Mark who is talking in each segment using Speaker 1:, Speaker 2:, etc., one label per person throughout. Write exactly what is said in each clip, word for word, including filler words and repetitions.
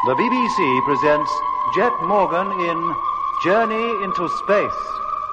Speaker 1: The B B C presents Jet Morgan in Journey into Space.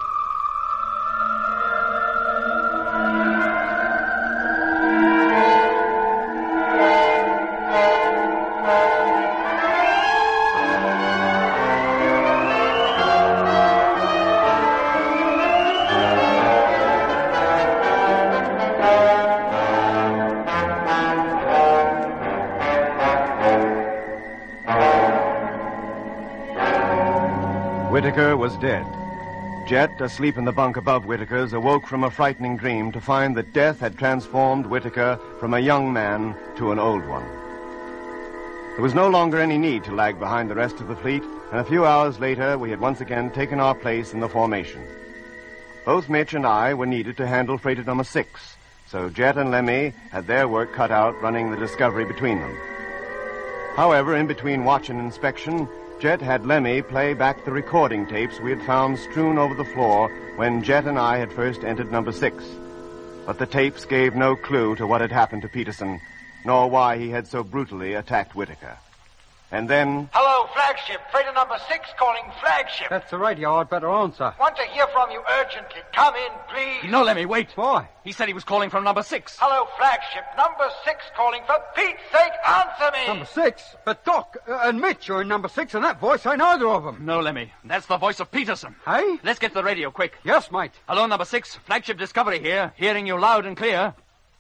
Speaker 2: Whittaker was dead. Jet, asleep in the bunk above Whittaker's, awoke from a frightening dream to find that death had transformed Whittaker from a young man to an old one. There was no longer any need to lag behind the rest of the fleet, and a few hours later we had once again taken our place in the formation. Both Mitch and I were needed to handle freighter number six, so Jet and Lemmy had their work cut out running the Discovery between them. However, in between watch and inspection, Jet had Lemmy play back the recording tapes we had found strewn over the floor when Jet and I had first entered number six. But the tapes gave no clue to what had happened to Peterson, nor why he had so brutally attacked Whittaker. And then...
Speaker 3: Hello, flagship. Freighter number six calling flagship.
Speaker 4: That's the radio. I'd better answer.
Speaker 3: Want to hear from you urgently. Come in, please.
Speaker 5: No, Lemmy, wait.
Speaker 4: Why?
Speaker 5: He said he was calling from number six.
Speaker 3: Hello, flagship. Number six calling. For Pete's sake, answer me.
Speaker 4: Number six? But Doc uh, and Mitch are in number six, and that voice ain't either of them.
Speaker 5: No, Lemmy. That's the voice of Peterson.
Speaker 4: Hey?
Speaker 5: Let's get to the radio, quick.
Speaker 4: Yes, mate.
Speaker 5: Hello, number six. Flagship Discovery here. Hearing you loud and clear.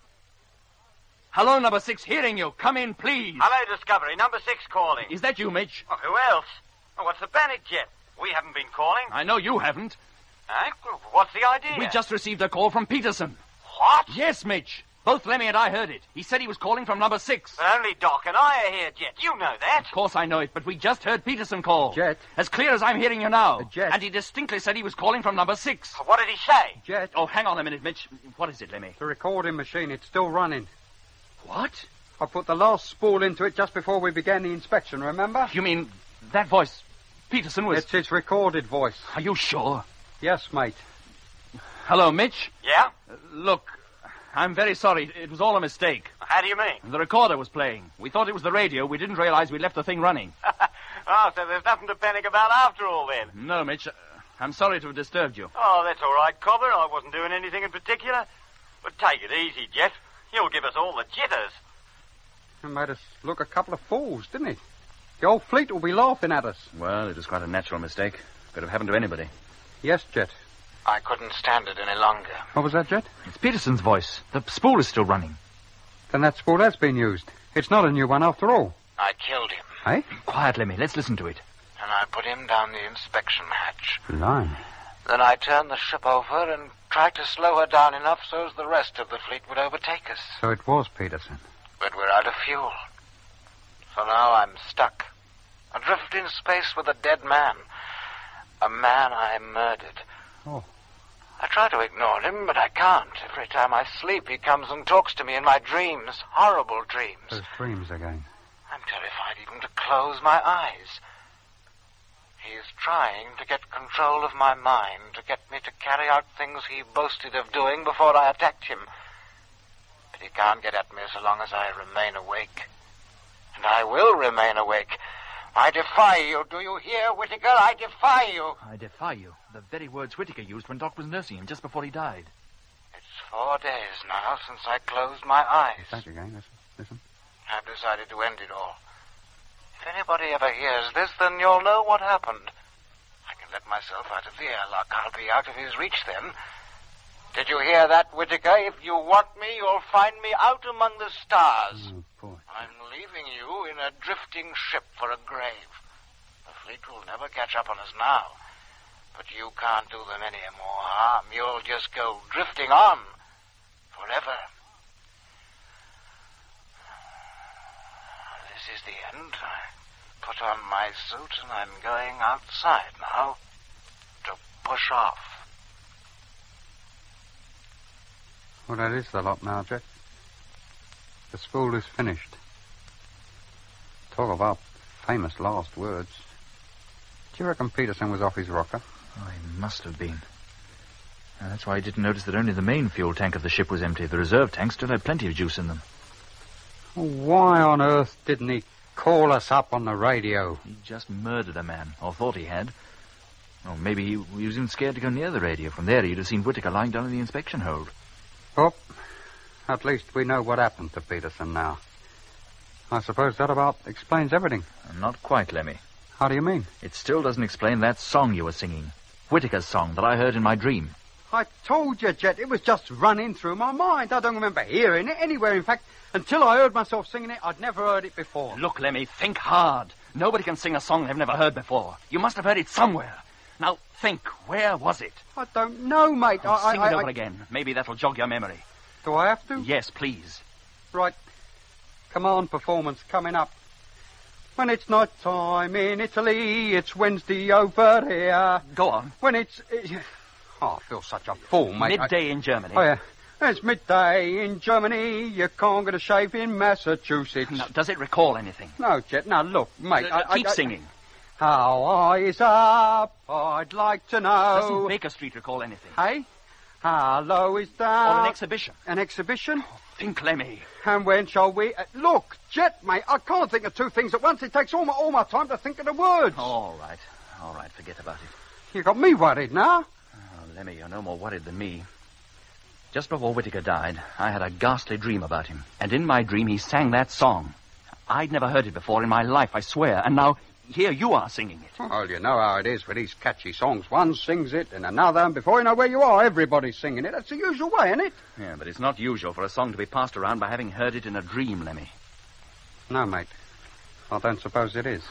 Speaker 5: Hello, number six. Hearing you. Come in, please.
Speaker 3: Hello, Discovery. Number six calling.
Speaker 5: Is that you, Mitch?
Speaker 3: Oh, who else? Oh, what's the panic, Jet? We haven't been calling.
Speaker 5: I know you haven't.
Speaker 3: Eh? What's the idea?
Speaker 5: We just received a call from Peterson.
Speaker 3: What?
Speaker 5: Yes, Mitch. Both Lemmy and I heard it. He said he was calling from number six.
Speaker 3: But only Doc and I are here, Jet. You know that.
Speaker 5: Of course I know it, but we just heard Peterson call.
Speaker 4: Jet.
Speaker 5: As clear as I'm hearing you now.
Speaker 4: Uh, Jet.
Speaker 5: And he distinctly said he was calling from number six.
Speaker 3: What did he say?
Speaker 4: Jet.
Speaker 5: Oh, hang on a minute, Mitch. What is it, Lemmy?
Speaker 4: The recording machine, it's still running.
Speaker 5: What?
Speaker 4: I put the last spool into it just before we began the inspection, remember?
Speaker 5: You mean that voice, Peterson was...
Speaker 4: It's its recorded voice.
Speaker 5: Are you sure?
Speaker 4: Yes, mate.
Speaker 5: Hello, Mitch?
Speaker 3: Yeah?
Speaker 5: Uh, look, I'm very sorry. It was all a mistake.
Speaker 3: How do you mean?
Speaker 5: The recorder was playing. We thought it was the radio. We didn't realize we'd left the thing running.
Speaker 3: Oh, so there's nothing to panic about after all, then?
Speaker 5: No, Mitch. Uh, I'm sorry to have disturbed you.
Speaker 3: Oh, that's all right, Cobber. I wasn't doing anything in particular. But take it easy, Jet. You'll give us all the jitters.
Speaker 4: He made us look a couple of fools, didn't he? The whole fleet will be laughing at us.
Speaker 5: Well, it was quite a natural mistake. Could have happened to anybody.
Speaker 4: Yes, Jet.
Speaker 3: I couldn't stand it any longer.
Speaker 4: What was that, Jet?
Speaker 5: It's Peterson's voice. The spool is still running.
Speaker 4: Then that spool has been used. It's not a new one after all.
Speaker 3: I killed him.
Speaker 4: Eh?
Speaker 5: Quiet, Lemmy. Let's listen to it.
Speaker 3: And I put him down the inspection hatch.
Speaker 4: Line.
Speaker 3: Then I turned the ship over and tried to slow her down enough so as the rest of the fleet would overtake us.
Speaker 4: So it was Peterson.
Speaker 3: But we're out of fuel. So now I'm stuck. Adrift in space with a dead man. A man I murdered.
Speaker 4: Oh.
Speaker 3: I try to ignore him, but I can't. Every time I sleep, he comes and talks to me in my dreams. Horrible dreams.
Speaker 4: Those dreams again.
Speaker 3: I'm terrified even to close my eyes. He is trying to get control of my mind, to get me to carry out things he boasted of doing before I attacked him. But he can't get at me so long as I remain awake. And I will remain awake. I defy you. Do you hear, Whittaker? I defy you.
Speaker 5: I defy you. The very words Whittaker used when Doc was nursing him just before he died.
Speaker 3: It's four days now since I closed my eyes.
Speaker 4: Back again. Listen. Listen.
Speaker 3: I've decided to end it all. If anybody ever hears this, then you'll know what happened. I can let myself out of the airlock. I'll be out of his reach then. Did you hear that, Whittaker? If you want me, you'll find me out among the stars.
Speaker 4: Oh, boy.
Speaker 3: I'm leaving you in a drifting ship for a grave. The fleet will never catch up on us now. But you can't do them any more harm. You'll just go drifting on forever. This is the end. I put on my suit and I'm going outside now to push off.
Speaker 4: Well, that is the lot now, Jet. The spool is finished. Talk about famous last words. Do you reckon Peterson was off his rocker?
Speaker 5: Oh, he must have been. And that's why I didn't notice that only the main fuel tank of the ship was empty. The reserve tanks still had plenty of juice in them.
Speaker 4: Why on earth didn't he call us up on the radio.
Speaker 5: He just murdered a man, or thought he had. Or maybe he, he was even scared to go near the radio. From there, he'd have seen Whittaker lying down in the inspection hold.
Speaker 4: Well, at least we know what happened to Peterson now. I suppose that about explains everything.
Speaker 5: Not quite, Lemmy.
Speaker 4: How do you mean?
Speaker 5: It still doesn't explain that song you were singing. Whittaker's song that I heard in my dream.
Speaker 6: I told you, Jet, it was just running through my mind. I don't remember hearing it anywhere. In fact, until I heard myself singing it, I'd never heard it before.
Speaker 7: Look, Lemmy, think hard. Nobody can sing a song they've never heard before. You must have heard it somewhere. Now, think, where was it?
Speaker 6: I don't know, mate.
Speaker 7: Oh,
Speaker 6: I,
Speaker 7: sing
Speaker 6: I,
Speaker 7: it
Speaker 6: I,
Speaker 7: over
Speaker 6: I...
Speaker 7: again. Maybe that'll jog your memory.
Speaker 6: Do I have to?
Speaker 7: Yes, please.
Speaker 6: Right. Command performance coming up. When it's night time in Italy, it's Wednesday over here.
Speaker 7: Go on.
Speaker 6: When it's... Oh, I feel such a fool, mate.
Speaker 7: Midday
Speaker 6: I...
Speaker 7: in Germany.
Speaker 6: Oh, yeah. It's midday in Germany. You can't get a shave in Massachusetts.
Speaker 7: Now, does it recall anything?
Speaker 6: No, Jet. Now, look, mate.
Speaker 7: Uh,
Speaker 6: I,
Speaker 7: keep
Speaker 6: I, I...
Speaker 7: singing.
Speaker 6: How high is up? I'd like to know.
Speaker 7: Doesn't Baker Street recall anything?
Speaker 6: Hey? How low is down?
Speaker 7: Or an exhibition?
Speaker 6: An exhibition?
Speaker 7: Oh, think, Lemmy.
Speaker 6: And when shall we... Uh, look, Jet, mate, I can't think of two things at once. It takes all my, all my time to think of the words.
Speaker 7: All right. All right, forget about it.
Speaker 6: You got me worried now.
Speaker 7: Oh, Lemmy, you're no more worried than me. Just before Whittaker died, I had a ghastly dream about him. And in my dream, he sang that song. I'd never heard it before in my life, I swear. And now... here you are singing it.
Speaker 6: Well, you know how it is with these catchy songs. One sings it and another, and before you know where you are, everybody's singing it. That's the usual way, isn't it?
Speaker 7: Yeah, but it's not usual for a song to be passed around by having heard it in a dream, Lemmy.
Speaker 6: No, mate. I don't suppose it is.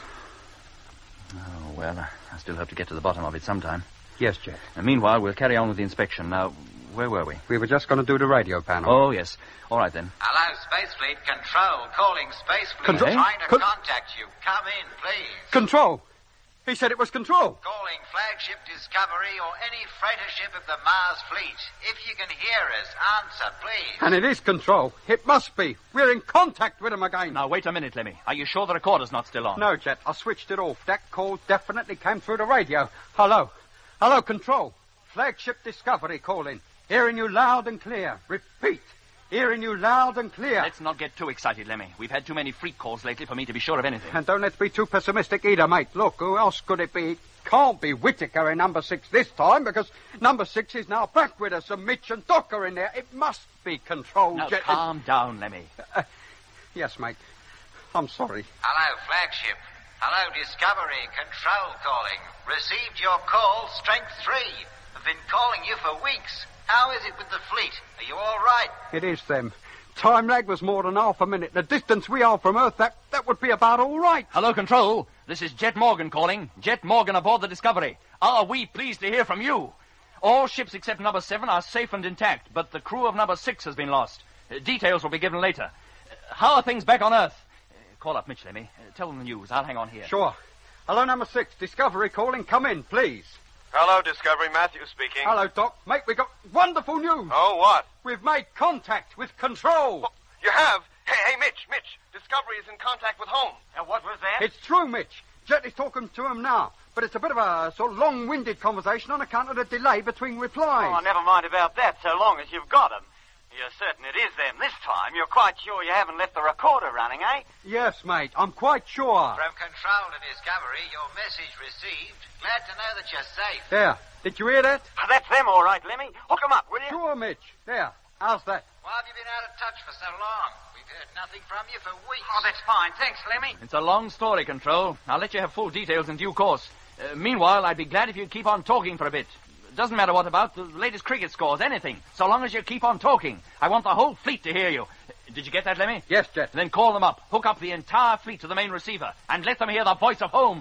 Speaker 7: Oh, well, I still hope to get to the bottom of it sometime.
Speaker 6: Yes, Jet.
Speaker 7: And meanwhile, we'll carry on with the inspection. Now, where were we?
Speaker 6: We were just going to do the radio panel.
Speaker 7: Oh, yes. All right, then.
Speaker 3: Hello, Space Fleet. Control. Calling Space Fleet.
Speaker 6: Control?
Speaker 3: Trying to
Speaker 6: Con-
Speaker 3: contact you. Come in, please.
Speaker 6: Control. He said it was control.
Speaker 3: Calling flagship Discovery or any freighter ship of the Mars Fleet. If you can hear us, answer, please.
Speaker 6: And it is control. It must be. We're in contact with him again.
Speaker 7: Now, wait a minute, Lemmy. Are you sure the recorder's not still on?
Speaker 6: No, Jet. I switched it off. That call definitely came through the radio. Hello. Hello, control. Flagship Discovery calling. Hearing you loud and clear. Repeat. Hearing you loud and clear.
Speaker 7: Let's not get too excited, Lemmy. We've had too many freak calls lately for me to be sure of anything.
Speaker 6: And don't let's be too pessimistic either, mate. Look, who else could it be? It can't be Whittaker in number six this time, because number six is now back with us, and Mitch and Doc are in there. It must be control.
Speaker 7: Now,
Speaker 6: Jet.
Speaker 7: calm down, Lemmy.
Speaker 6: Uh, yes, mate. I'm sorry.
Speaker 3: Hello, flagship. Hello, Discovery. Control calling. Received your call, strength three. I've been calling you for weeks. How is it with the fleet? Are you all right?
Speaker 6: It is them. Time lag was more than half a minute. The distance we are from Earth, that, that would be about all right.
Speaker 7: Hello, Control. This is Jet Morgan calling. Jet Morgan aboard the Discovery. Are we pleased to hear from you? All ships except number seven are safe and intact, but the crew of number six has been lost. Uh, details will be given later. Uh, how are things back on Earth? Uh, call up Mitch, Lemmy. Uh, tell them the news. I'll hang on here.
Speaker 6: Sure. Hello, number six. Discovery calling. Come in, please.
Speaker 2: Hello, Discovery. Matthew speaking.
Speaker 6: Hello, Doc. Mate, we got wonderful news.
Speaker 2: Oh, what?
Speaker 6: We've made contact with control.
Speaker 2: Oh, you have? Hey, hey, Mitch, Mitch. Discovery is in contact with home.
Speaker 3: And what was that?
Speaker 6: It's true, Mitch. Jet is talking to him now. But it's a bit of a sort of long-winded conversation on account of the delay between replies.
Speaker 8: Oh, never mind about that, so long as you've got them. You're certain it is them this time. You're quite sure you haven't left the recorder running, eh?
Speaker 6: Yes, mate. I'm quite sure.
Speaker 3: From Control to Discovery, your message received. Glad to know that you're safe.
Speaker 6: There. Did you hear that?
Speaker 8: Oh, that's them, all right, Lemmy. Hook 'em up, will you?
Speaker 6: Sure, Mitch. There. How's that?
Speaker 3: Why have you been out of touch for so long? We've heard nothing from you for weeks.
Speaker 8: Oh, that's fine. Thanks, Lemmy.
Speaker 7: It's a long story, Control. I'll let you have full details in due course. Uh, meanwhile, I'd be glad if you'd keep on talking for a bit. Doesn't matter what about, the latest cricket scores, anything. So long as you keep on talking. I want the whole fleet to hear you. Did you get that, Lemmy?
Speaker 6: Yes, Jet.
Speaker 7: Then call them up. Hook up the entire fleet to the main receiver. And let them hear the voice of home.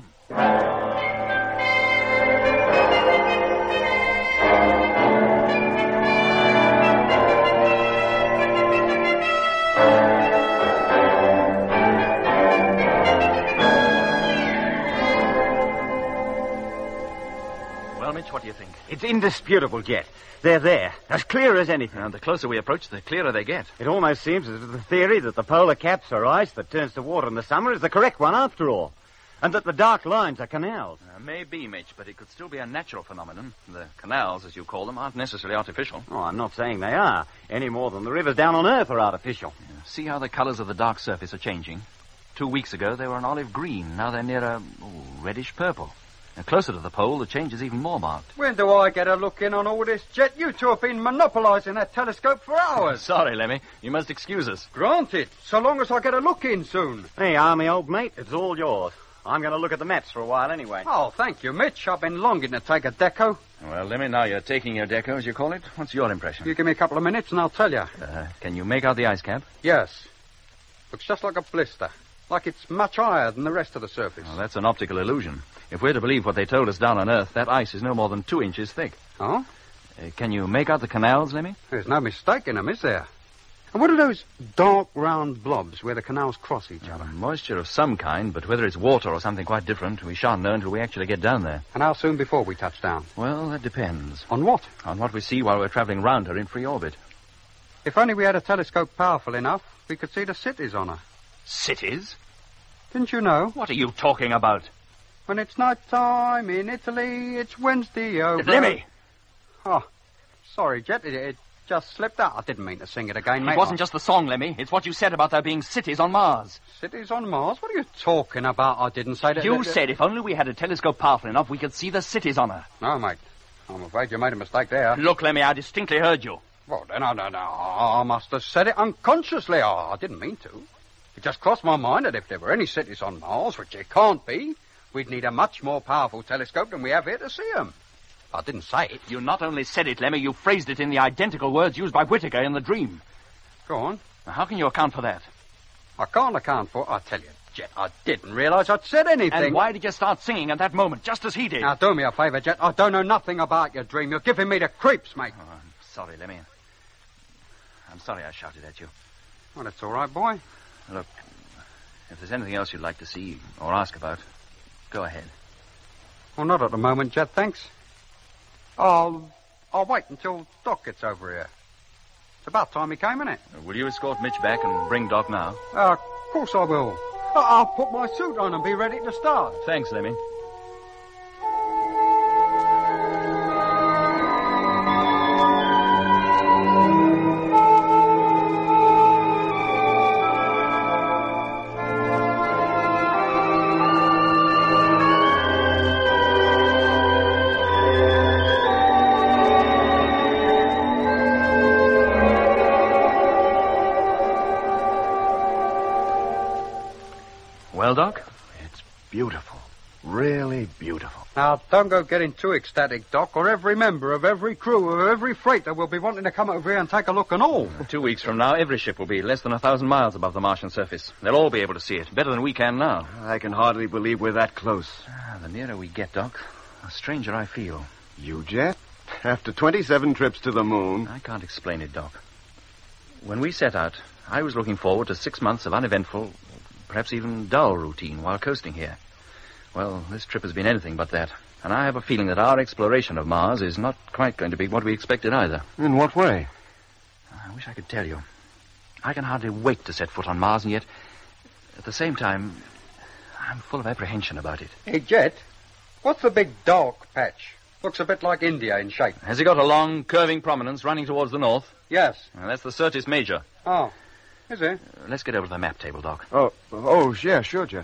Speaker 7: Well, Mitch, what do you think?
Speaker 9: It's indisputable, Jet. They're there, as clear as anything.
Speaker 7: And the closer we approach, the clearer they get.
Speaker 9: It almost seems as if the theory that the polar caps are ice that turns to water in the summer is the correct one after all. And that the dark lines are canals.
Speaker 7: Uh, maybe, Mitch, but it could still be a natural phenomenon. The canals, as you call them, aren't necessarily artificial.
Speaker 9: Oh, I'm not saying they are, any more than the rivers down on Earth are artificial.
Speaker 7: Yeah. See how the colors of the dark surface are changing?
Speaker 5: Two weeks ago, they were an olive green. Now they're near a oh, reddish purple. And closer to the pole, the change is even more marked.
Speaker 6: When do I get a look in on all this, Jet? You two have been monopolising that telescope for hours.
Speaker 5: Sorry, Lemmy. You must excuse us.
Speaker 6: Granted, so long as I get a look in soon.
Speaker 9: Hey, Army, old mate, it's all yours. I'm going to look at the maps for a while anyway.
Speaker 6: Oh, thank you, Mitch. I've been longing to take a deco.
Speaker 5: Well, Lemmy, now you're taking your deco, as you call it. What's your impression?
Speaker 6: You give me a couple of minutes and I'll tell you.
Speaker 5: Uh, can you make out the ice cap?
Speaker 6: Yes. Looks just like a blister. Like it's much higher than the rest of the surface.
Speaker 5: Well, that's an optical illusion. If we're to believe what they told us down on Earth, that ice is no more than two inches thick.
Speaker 6: Oh?
Speaker 5: Uh, can you make out the canals, Lemmy?
Speaker 6: There's no mistaking them, is there? And what are those dark, round blobs where the canals cross each other?
Speaker 5: Uh, moisture of some kind, but whether it's water or something quite different, we shan't know until we actually get down there.
Speaker 6: And how soon before we touch down?
Speaker 5: Well, that depends.
Speaker 6: On what?
Speaker 5: On what we see while we're travelling round her in free orbit.
Speaker 6: If only we had a telescope powerful enough, we could see the cities on her.
Speaker 7: Cities?
Speaker 6: Didn't you know?
Speaker 7: What are you talking about?
Speaker 6: When it's night time in Italy, it's Wednesday over...
Speaker 7: Lemmy!
Speaker 6: Oh, sorry, Jet. It, it just slipped out. I didn't mean to sing it again, mate.
Speaker 7: It wasn't just the song, Lemmy. It's what you said about there being cities on Mars.
Speaker 6: Cities on Mars? What are you talking about? I didn't say that...
Speaker 7: You
Speaker 6: that, that...
Speaker 7: said if only we had a telescope powerful enough, we could see the cities on her.
Speaker 6: No, mate. I'm afraid you made a mistake there.
Speaker 7: Look, Lemmy, I distinctly heard you.
Speaker 6: Well, then, I, no, no, I must have said it unconsciously. I, I didn't mean to. It just crossed my mind that if there were any cities on Mars, which there can't be, we'd need a much more powerful telescope than we have here to see them. I didn't say it.
Speaker 7: You not only said it, Lemmy, you phrased it in the identical words used by Whittaker in the dream.
Speaker 6: Go on.
Speaker 7: Now, how can you account for that?
Speaker 6: I can't account for it. I tell you, Jet, I didn't realise I'd said anything.
Speaker 7: And why did you start singing at that moment, just as he did?
Speaker 6: Now, do me a favour, Jet. I don't know nothing about your dream. You're giving me the creeps, mate.
Speaker 5: Oh, I'm sorry, Lemmy. I'm sorry I shouted at you.
Speaker 6: Well, that's all right, boy.
Speaker 5: Look, if there's anything else you'd like to see or ask about, go ahead.
Speaker 6: Well, not at the moment, Jet, thanks. I'll... I'll wait until Doc gets over here. It's about time he came, isn't it?
Speaker 5: Uh, will you escort Mitch back and bring Doc now?
Speaker 6: Uh, of course I will. I- I'll put my suit on and be ready to start.
Speaker 5: Thanks, Lemmy. Well, Doc?
Speaker 2: It's beautiful. Really beautiful.
Speaker 6: Now, don't go getting too ecstatic, Doc, or every member of every crew of every freighter will be wanting to come over here and take a look and all.
Speaker 5: Two weeks from now, every ship will be less than a thousand miles above the Martian surface. They'll all be able to see it, better than we can now.
Speaker 2: I can hardly believe we're that close.
Speaker 5: Ah, the nearer we get, Doc, the stranger I feel.
Speaker 2: You, Jet? After twenty-seven trips to the moon...
Speaker 5: I can't explain it, Doc. When we set out, I was looking forward to six months of uneventful, perhaps even dull routine while coasting here. Well, this trip has been anything but that. And I have a feeling that our exploration of Mars is not quite going to be what we expected either.
Speaker 2: In what way?
Speaker 5: I wish I could tell you. I can hardly wait to set foot on Mars, and yet, at the same time, I'm full of apprehension about it.
Speaker 6: Hey, Jet, what's the big dark patch? Looks a bit like India in shape.
Speaker 5: Has it got a long, curving prominence running towards the north?
Speaker 6: Yes.
Speaker 5: Well, that's the Syrtis Major.
Speaker 6: Oh, is it?
Speaker 5: Uh, let's get over to the map table, Doc.
Speaker 2: Oh, oh, yeah, sure, Jet.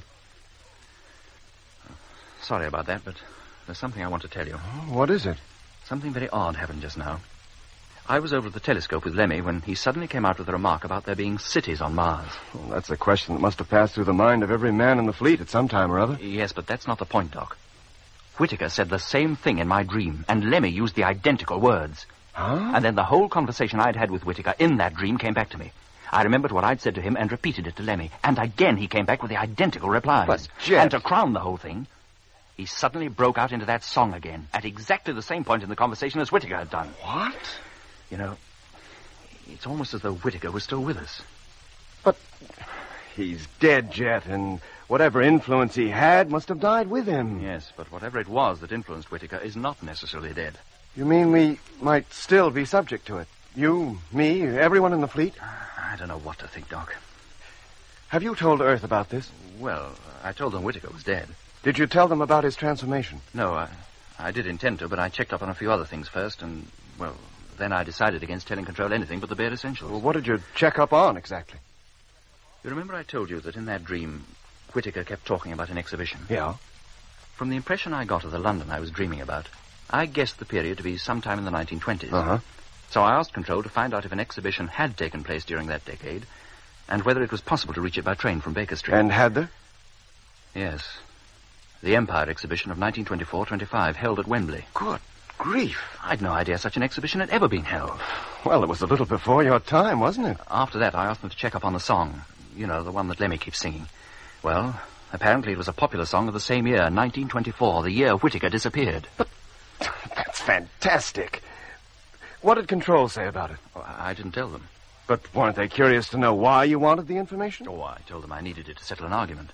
Speaker 5: Sorry about that, but there's something I want to tell you.
Speaker 2: Oh, what is it?
Speaker 5: Something very odd happened just now. I was over at the telescope with Lemmy when he suddenly came out with a remark about there being cities on Mars.
Speaker 2: Well, that's a question that must have passed through the mind of every man in the fleet at some time or other.
Speaker 5: Yes, but that's not the point, Doc. Whittaker said the same thing in my dream, and Lemmy used the identical words.
Speaker 2: Huh?
Speaker 5: And then the whole conversation I'd had with Whittaker in that dream came back to me. I remembered what I'd said to him and repeated it to Lemmy. And again he came back with the identical replies.
Speaker 2: But, Jet...
Speaker 5: And to crown the whole thing, he suddenly broke out into that song again, at exactly the same point in the conversation as Whittaker had done.
Speaker 2: What?
Speaker 5: You know, it's almost as though Whittaker was still with us.
Speaker 2: But he's dead, Jet, and whatever influence he had must have died with him.
Speaker 5: Yes, but whatever it was that influenced Whittaker is not necessarily dead.
Speaker 2: You mean we might still be subject to it? You, me, everyone in the fleet?
Speaker 5: I don't know what to think, Doc.
Speaker 2: Have you told Earth about this?
Speaker 5: Well, I told them Whittaker was dead.
Speaker 2: Did you tell them about his transformation?
Speaker 5: No, I, I did intend to, but I checked up on a few other things first, and, well, then I decided against telling Control anything but the bare essentials.
Speaker 2: Well, what did you check up on, exactly?
Speaker 5: You remember I told you that in that dream, Whittaker kept talking about an exhibition.
Speaker 2: Yeah?
Speaker 5: From the impression I got of the London I was dreaming about, I guessed the period to be sometime in the nineteen twenties.
Speaker 2: Uh-huh.
Speaker 5: So I asked Control to find out if an exhibition had taken place during that decade, and whether it was possible to reach it by train from Baker Street.
Speaker 2: And had there?
Speaker 5: Yes. The Empire exhibition of nineteen twenty-four twenty-five, held at Wembley.
Speaker 2: Good grief.
Speaker 5: I'd no idea such an exhibition had ever been held.
Speaker 2: Well, it was a little before your time, wasn't it?
Speaker 5: After that, I asked them to check up on the song. You know, the one that Lemmy keeps singing. Well, apparently it was a popular song of the same year, nineteen twenty-four, the year Whittaker disappeared.
Speaker 2: But that's fantastic. What did Control say about it?
Speaker 5: Well, I didn't tell them.
Speaker 2: But weren't they curious to know why you wanted the information?
Speaker 5: Oh, I told them I needed it to settle an argument.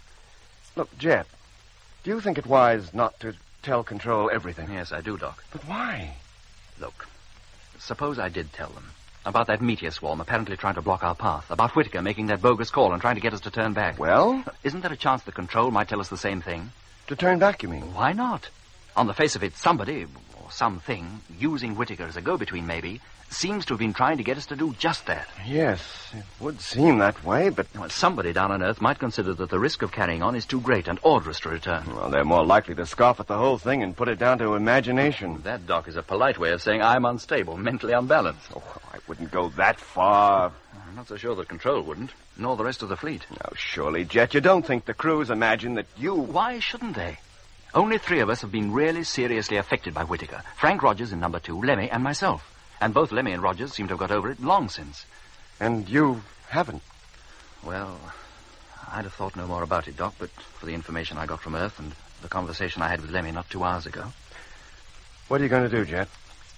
Speaker 2: Look, Jet, do you think it wise not to tell Control everything?
Speaker 5: Yes, I do, Doc.
Speaker 2: But why?
Speaker 5: Look, suppose I did tell them about that meteor swarm apparently trying to block our path, about Whittaker making that bogus call and trying to get us to turn back.
Speaker 2: Well?
Speaker 5: Isn't there a chance that Control might tell us the same thing?
Speaker 2: To turn back, you mean?
Speaker 5: Why not? On the face of it, somebody, or something, using Whittaker as a go-between maybe, seems to have been trying to get us to do just that.
Speaker 2: Yes, it would seem that way, but...
Speaker 5: Well, somebody down on Earth might consider that the risk of carrying on is too great and order us to return.
Speaker 2: Well, they're more likely to scoff at the whole thing and put it down to imagination.
Speaker 5: That, Doc, is a polite way of saying I'm unstable, mentally unbalanced.
Speaker 2: Oh, I wouldn't go that far.
Speaker 5: I'm not so sure that Control wouldn't, nor the rest of the fleet.
Speaker 2: Now, surely, Jet, you don't think the crews imagine that you...
Speaker 5: Why shouldn't they? Only three of us have been really seriously affected by Whittaker. Frank Rogers in number two, Lemmy, and myself. And both Lemmy and Rogers seem to have got over it long since.
Speaker 2: And you haven't?
Speaker 5: Well, I'd have thought no more about it, Doc, but for the information I got from Earth and the conversation I had with Lemmy not two hours ago.
Speaker 2: What are you going to do, Jet?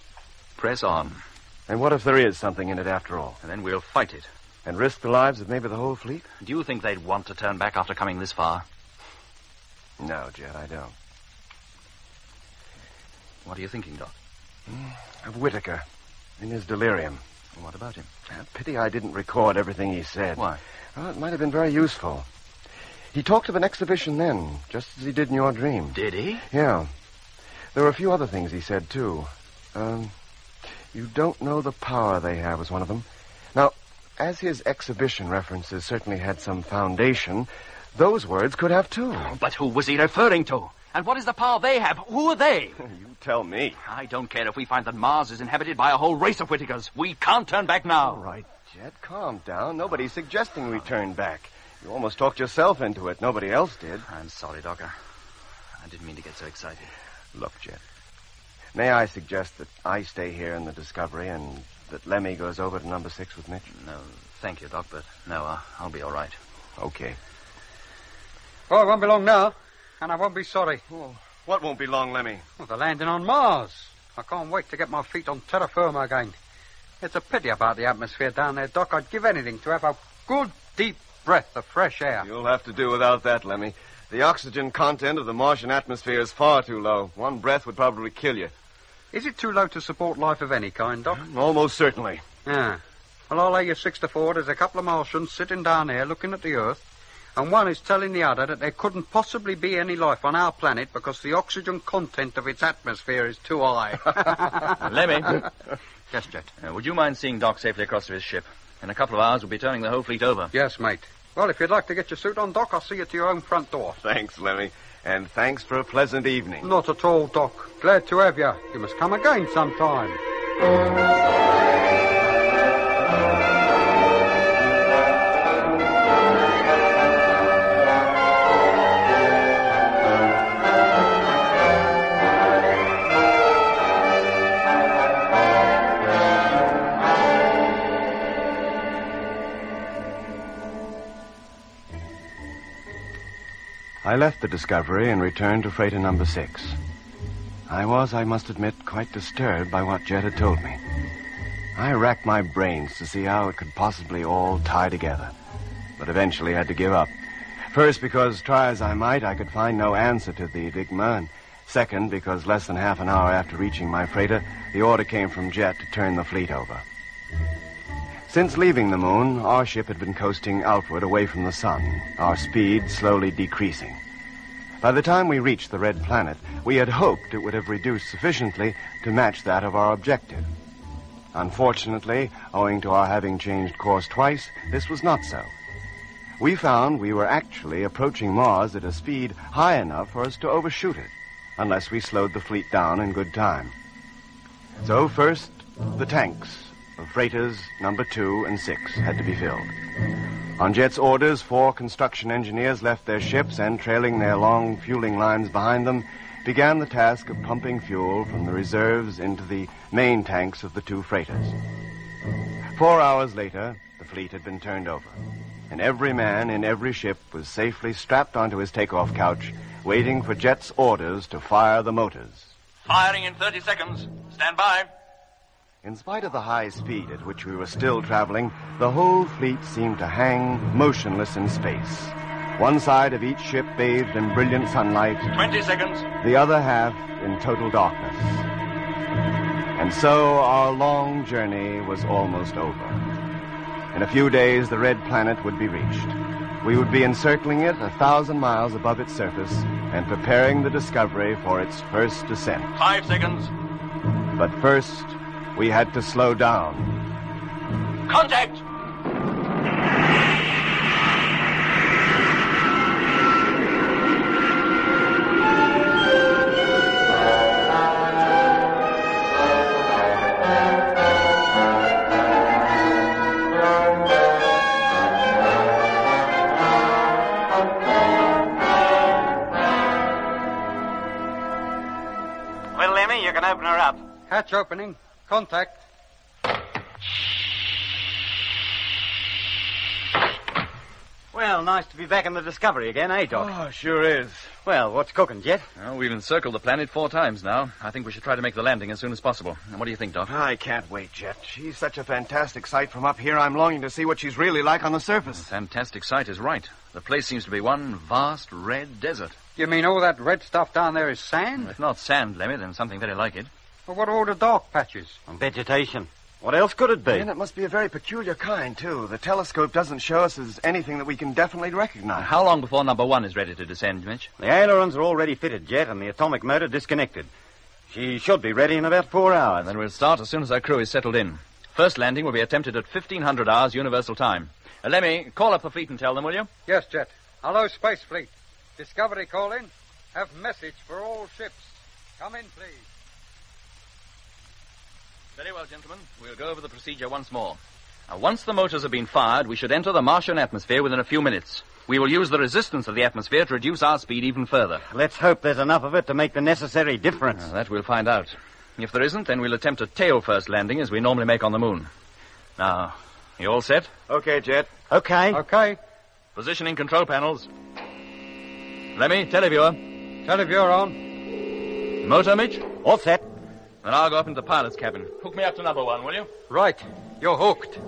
Speaker 5: Press on.
Speaker 2: And what if there is something in it after all?
Speaker 5: And then we'll fight it.
Speaker 2: And risk the lives of maybe the whole fleet?
Speaker 5: Do you think they'd want to turn back after coming this far?
Speaker 2: No, Jet, I don't.
Speaker 5: What are you thinking, Doc?
Speaker 2: Of Whittaker. In his delirium.
Speaker 5: Well, what about him?
Speaker 2: Uh, pity I didn't record everything he said.
Speaker 5: Why?
Speaker 2: Well, it might have been very useful. He talked of an exhibition then, just as he did in your dream.
Speaker 5: Did he?
Speaker 2: Yeah. There were a few other things he said, too. Um, you don't know the power they have was one of them. Now, as his exhibition references certainly had some foundation, those words could have, too.
Speaker 5: Oh, but who was he referring to? And what is the power they have? Who are they?
Speaker 2: You tell me.
Speaker 5: I don't care if we find that Mars is inhabited by a whole race of Whittakers. We can't turn back now.
Speaker 2: All right, Jet, calm down. Nobody's suggesting we turn back. You almost talked yourself into it. Nobody else did.
Speaker 5: I'm sorry, Doc. I didn't mean to get so excited.
Speaker 2: Look, Jet, may I suggest that I stay here in the Discovery and that Lemmy goes over to number six with Mitch?
Speaker 5: No, thank you, Doc, but no, uh, I'll be all right.
Speaker 2: Okay.
Speaker 6: Oh, it won't be long now. And I won't be sorry.
Speaker 2: Oh, what won't be long, Lemmy?
Speaker 6: Well, the landing on Mars. I can't wait to get my feet on terra firma again. It's a pity about the atmosphere down there, Doc. I'd give anything to have a good, deep breath of fresh air.
Speaker 2: You'll have to do without that, Lemmy. The oxygen content of the Martian atmosphere is far too low. One breath would probably kill you.
Speaker 6: Is it too low to support life of any kind, Doc?
Speaker 2: Almost certainly.
Speaker 6: Yeah. Well, I'll lay you six to four. There's a couple of Martians sitting down there looking at the Earth. And one is telling the other that there couldn't possibly be any life on our planet because the oxygen content of its atmosphere is too high.
Speaker 5: Lemmy.
Speaker 6: Yes, Jet.
Speaker 5: Uh, would you mind seeing Doc safely across to his ship? In a couple of hours, we'll be turning the whole fleet over.
Speaker 6: Yes, mate. Well, if you'd like to get your suit on, Doc, I'll see you to your own front door.
Speaker 2: Thanks, Lemmy. And thanks for a pleasant evening.
Speaker 6: Not at all, Doc. Glad to have you. You must come again sometime.
Speaker 2: I left the Discovery and returned to freighter number six. I was, I must admit, quite disturbed by what Jet had told me. I racked my brains to see how it could possibly all tie together, but eventually had to give up. First, because, try as I might, I could find no answer to the enigma, and second, because less than half an hour after reaching my freighter, the order came from Jet to turn the fleet over. Since leaving the moon, our ship had been coasting outward away from the sun, our speed slowly decreasing. By the time we reached the red planet, we had hoped it would have reduced sufficiently to match that of our objective. Unfortunately, owing to our having changed course twice, this was not so. we found we were actually approaching Mars at a speed high enough for us to overshoot it, unless we slowed the fleet down in good time. So first, the tanks of freighters number two and six had to be filled. On Jet's orders, four construction engineers left their ships and, trailing their long fueling lines behind them, began the task of pumping fuel from the reserves into the main tanks of the two freighters. Four hours later, the fleet had been turned over, and every man in every ship was safely strapped onto his takeoff couch, waiting for Jet's orders to fire the motors.
Speaker 7: Firing in thirty seconds. Stand by.
Speaker 2: In spite of the high speed at which we were still traveling, the whole fleet seemed to hang motionless in space. One side of each ship bathed in brilliant sunlight.
Speaker 7: Twenty seconds.
Speaker 2: The other half in total darkness. And so our long journey was almost over. In a few days, the red planet would be reached. We would be encircling it a thousand miles above its surface and preparing the Discovery for its first descent.
Speaker 7: Five seconds.
Speaker 2: But first, we had to slow down.
Speaker 7: Contact!
Speaker 8: Well, Lemmy, you can open her up.
Speaker 6: Hatch opening. Contact.
Speaker 9: Well, nice to be back in the Discovery again, eh, Doc?
Speaker 2: Oh, sure is.
Speaker 9: Well, what's cooking, Jet?
Speaker 5: Well, we've encircled the planet four times now. I think we should try to make the landing as soon as possible. And what do you think, Doc?
Speaker 2: I can't wait, Jet. She's such a fantastic sight from up here. I'm longing to see what she's really like on the surface.
Speaker 5: Fantastic sight is right. The place seems to be one vast red desert.
Speaker 6: You mean all that red stuff down there is sand?
Speaker 5: If not sand, Lemmy, then something very like it.
Speaker 6: Well, what are all the dark patches?
Speaker 9: Vegetation. What else could it be?
Speaker 2: And it must be a very peculiar kind, too. The telescope doesn't show us as anything that we can definitely recognize.
Speaker 5: How long before number one is ready to descend, Mitch?
Speaker 9: The ailerons are already fitted, Jet, and the atomic motor disconnected. She should be ready in about four hours.
Speaker 5: Then we'll start as soon as our crew is settled in. First landing will be attempted at fifteen hundred hours Universal Time. Uh, Lemmy, call up the fleet and tell them, will you?
Speaker 6: Yes, Jet. Hello, Space Fleet. Discovery call in. Have message for all ships. Come in, please.
Speaker 5: Very well, gentlemen. We'll go over the procedure once more. Now, once the motors have been fired, we should enter the Martian atmosphere within a few minutes. We will use the resistance of the atmosphere to reduce our speed even further.
Speaker 9: Let's hope there's enough of it to make the necessary difference.
Speaker 5: Now, that we'll find out. If there isn't, then we'll attempt a tail-first landing as we normally make on the moon. Now, you all set?
Speaker 2: Okay, Jet.
Speaker 9: Okay.
Speaker 6: Okay.
Speaker 5: Positioning control panels. Lemmy, televiewer.
Speaker 6: Televiewer on.
Speaker 5: Motor, Mitch?
Speaker 9: All set.
Speaker 5: Then I'll go up into the pilot's cabin. Hook me up to number one, will you?
Speaker 6: Right. You're hooked.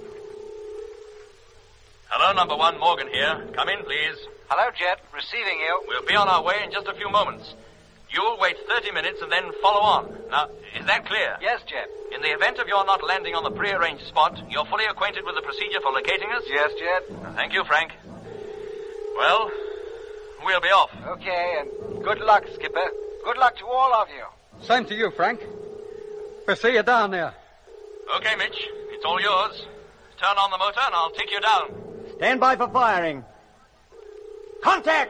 Speaker 7: Hello, number one, Morgan here. Come in, please.
Speaker 3: Hello, Jet. Receiving you.
Speaker 7: We'll be on our way in just a few moments. You'll wait thirty minutes and then follow on. Now, is that clear?
Speaker 3: Yes, Jet.
Speaker 7: In the event of your not landing on the prearranged spot, you're fully acquainted with the procedure for locating us?
Speaker 3: Yes, Jet.
Speaker 7: Thank you, Frank. Well, we'll be off.
Speaker 3: Okay, and good luck, Skipper. Good luck to all of you.
Speaker 6: Same to you, Frank. We'll see you down there.
Speaker 7: Okay, Mitch. It's all yours. Turn on the motor and I'll take you down.
Speaker 9: Stand by for firing. Contact!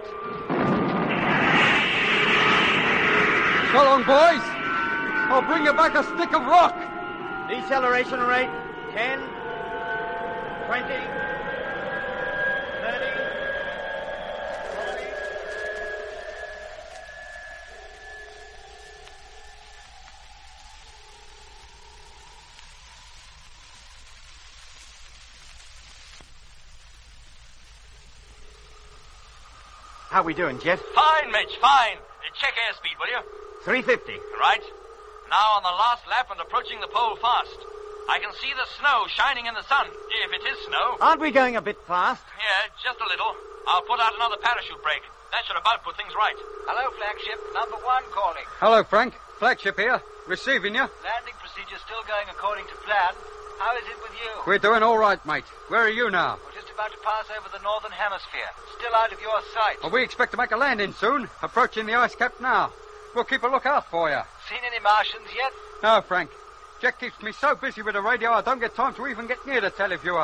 Speaker 6: So long, boys. I'll bring you back a stick of rock.
Speaker 9: Deceleration rate, ten, twenty, thirty, forty. How we doing, Jet?
Speaker 7: Fine, Mitch, fine. Check airspeed, will you?
Speaker 9: three fifty.
Speaker 7: Right. Now on the last lap and approaching the pole fast. I can see the snow shining in the sun, if it is snow.
Speaker 9: Aren't we going a bit fast?
Speaker 7: Yeah, just a little. I'll put out another parachute brake. That should about put things right.
Speaker 3: Hello, flagship. Number one calling.
Speaker 6: Hello, Frank. Flagship here. Receiving you.
Speaker 3: Landing procedure still going according to plan. How is it with you?
Speaker 6: We're doing all right, mate. Where are you now?
Speaker 3: We're just about to pass over the northern hemisphere. Still out of your sight.
Speaker 6: Well, we expect to make a landing soon. Approaching the ice cap now. We'll keep a lookout for you.
Speaker 3: Seen any Martians yet?
Speaker 6: No, Frank. Jack keeps me so busy with the radio I don't get time to even get near the televiewer.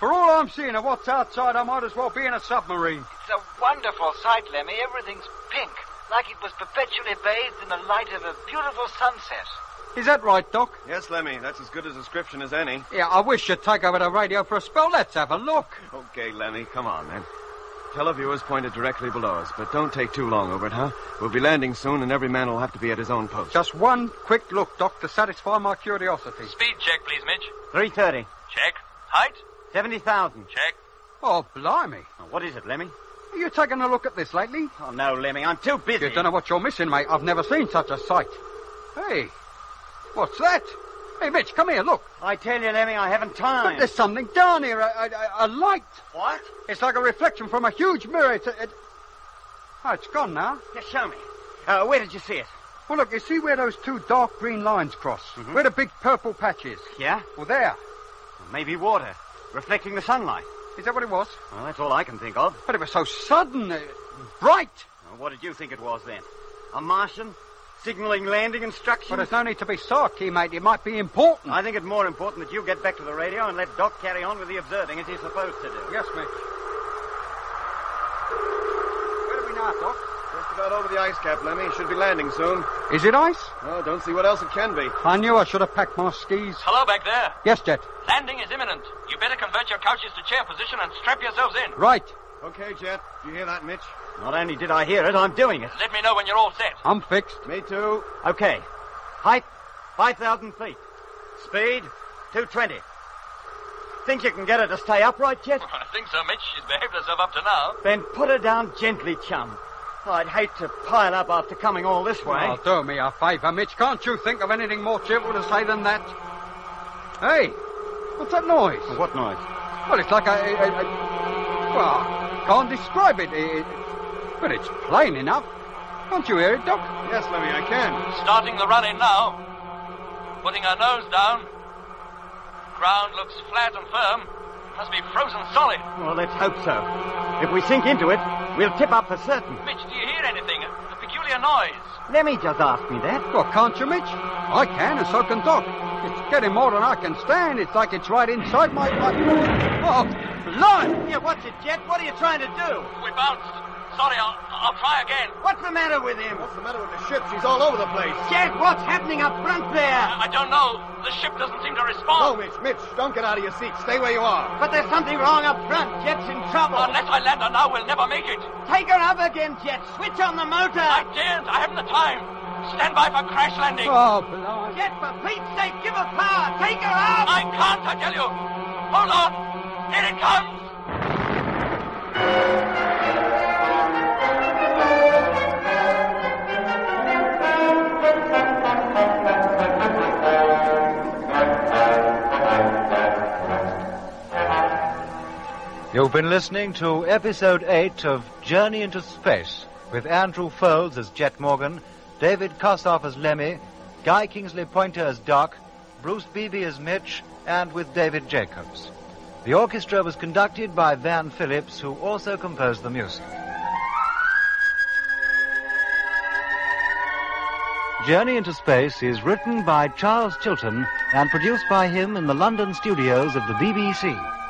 Speaker 6: For all I'm seeing of what's outside, I might as well be in a submarine.
Speaker 3: It's a wonderful sight, Lemmy. Everything's pink, like it was perpetually bathed in the light of a beautiful sunset.
Speaker 6: Is that right, Doc?
Speaker 2: Yes, Lemmy, that's as good a description as any.
Speaker 6: Yeah, I wish you'd take over the radio for a spell. Let's have a look.
Speaker 2: Okay, Lemmy, come on, then. Televiewers pointed directly below us, but don't take too long over it, huh? We'll be landing soon, and every man will have to be at his own post.
Speaker 6: Just one quick look, Doc, to satisfy my curiosity.
Speaker 7: Speed check, please, Mitch.
Speaker 9: three thirty.
Speaker 7: Check. Height?
Speaker 9: seventy thousand.
Speaker 7: Check.
Speaker 6: Oh, blimey.
Speaker 9: Oh, what is it, Lemmy?
Speaker 6: Are you taking a look at this lately?
Speaker 9: Oh, no, Lemmy, I'm too busy.
Speaker 6: You don't know what you're missing, mate. I've never seen such a sight. Hey, what's that? Hey, Mitch, come here, look.
Speaker 9: I tell you, Lemmy, I haven't time.
Speaker 6: Look, there's something down here, a, a, a light.
Speaker 9: What?
Speaker 6: It's like a reflection from a huge mirror. It's a, it... Oh, it's gone now.
Speaker 9: Yeah, show me. Uh, where did you see it?
Speaker 6: Well, look, you see where those two dark green lines cross?
Speaker 9: Mm-hmm.
Speaker 6: Where the big purple patch is?
Speaker 9: Yeah?
Speaker 6: Well, there.
Speaker 9: Well, maybe water, reflecting the sunlight.
Speaker 6: Is that what it was?
Speaker 9: Well, that's all I can think of.
Speaker 6: But it was so sudden, uh, bright.
Speaker 9: Well, what did you think it was, then? A Martian? Signaling landing instructions?
Speaker 6: Well, there's no need to be sarky, mate. It might be important.
Speaker 9: I think it's more important that you get back to the radio and let Doc carry on with the observing as he's supposed to do.
Speaker 6: Yes, Mitch. Where are we now, Doc?
Speaker 2: Just about over the ice cap, Lemmy. Should be landing soon.
Speaker 6: Is it ice?
Speaker 2: Oh, don't see what else it can be.
Speaker 6: I knew I should have packed my skis.
Speaker 7: Hello back there.
Speaker 6: Yes, Jet.
Speaker 7: Landing is imminent. You better convert your couches to chair position and strap yourselves in.
Speaker 6: Right.
Speaker 2: Okay, Jet. You hear that, Mitch?
Speaker 9: Not only did I hear it, I'm doing it.
Speaker 7: Let me know when you're all set.
Speaker 6: I'm fixed.
Speaker 2: Me too.
Speaker 9: Okay. Height, five thousand feet. Speed, two twenty. Think you can get her to stay upright, Jet?
Speaker 7: I think so, Mitch. She's behaved herself up to now.
Speaker 9: Then put her down gently, chum. I'd hate to pile up after coming all this way.
Speaker 6: Oh, do me a favour, Mitch. Can't you think of anything more cheerful to say than that? Hey, what's that noise?
Speaker 9: What noise?
Speaker 6: Well, it's like a... a, a, a well, can't describe it. It, it. But it's plain enough. Can't you hear it, Doc?
Speaker 2: Yes, Lemmy, I can.
Speaker 7: Starting the run in now. Putting her nose down. Ground looks flat and firm. Must be frozen solid.
Speaker 9: Well, let's hope so. If we sink into it, we'll tip up for certain.
Speaker 7: Mitch, do you hear anything? A peculiar noise.
Speaker 9: Lemmy just asked me that.
Speaker 6: Well, can't you, Mitch? I can, and so can Doc. It's getting more than I can stand. It's like it's right inside my... my... Oh, Lord!
Speaker 9: Yeah, what's it, Jet? What are you trying to do?
Speaker 7: We bounced. Sorry, I'll, I'll try again.
Speaker 9: What's the matter with him?
Speaker 2: What's the matter with the ship? She's all over the place.
Speaker 9: Jet, what's happening up front there?
Speaker 7: I, I don't know. The ship doesn't seem to
Speaker 2: No,
Speaker 7: respond.
Speaker 2: Mitch, Mitch, don't get out of your seat. Stay where you are.
Speaker 9: But there's something wrong up front. Jet's in trouble.
Speaker 7: Unless I land her now, we'll never make it.
Speaker 9: Take her up again, Jet. Switch on the motor.
Speaker 7: I daren't. I haven't the time. Stand by for crash landing.
Speaker 6: Oh, blimey.
Speaker 9: Jet, for Pete's sake, give her power. Take her up.
Speaker 7: I can't, I tell you. Hold on. Here it comes.
Speaker 1: You've been listening to Episode eight of Journey into Space, with Andrew Foulds as Jet Morgan, David Kossoff as Lemmy, Guy Kingsley Pointer as Doc, Bruce Beebe as Mitch, and with David Jacobs. The orchestra was conducted by Van Phillips, who also composed the music. Journey into Space is written by Charles Chilton and produced by him in the London studios of the B B C.